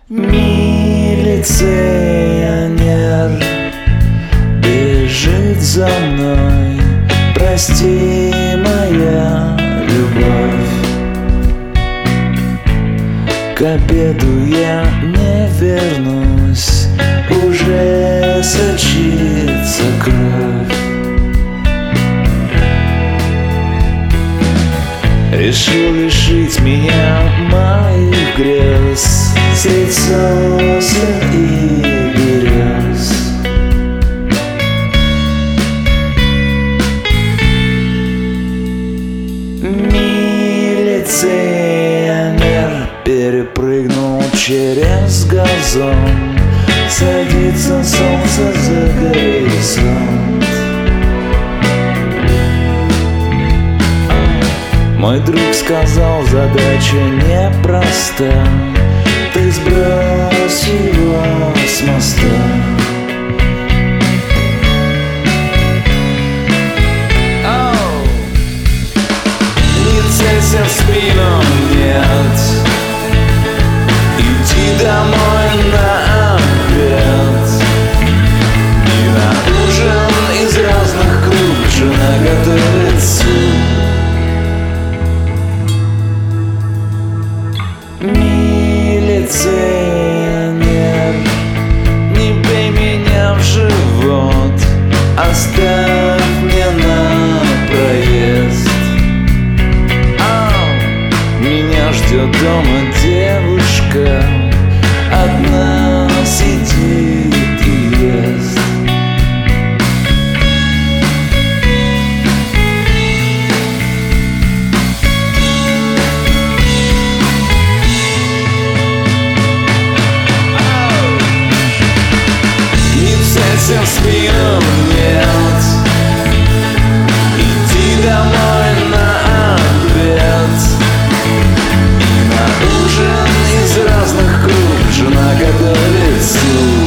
Милиционер бежит за мной. Прости, моя любовь, к обеду я не вернусь, уже сочится кровь. Решил лишить меня моих грез средь сосен и берез. Милиционер перепрыгнул через газон, садится солнце за горизонт. Мой друг сказал, задача непроста, ты сбрось его с моста. Не целься в спину, нет, иди домой на обед. И на ужин из разных круг жена готовит суп. Милиционер, не бей меня в живот, оставь мне на проезд. Меня ждет дома девушка, одна сидит и ест. В спину, нет, иди домой на обед. И на ужин из разных круг жена готовит суп.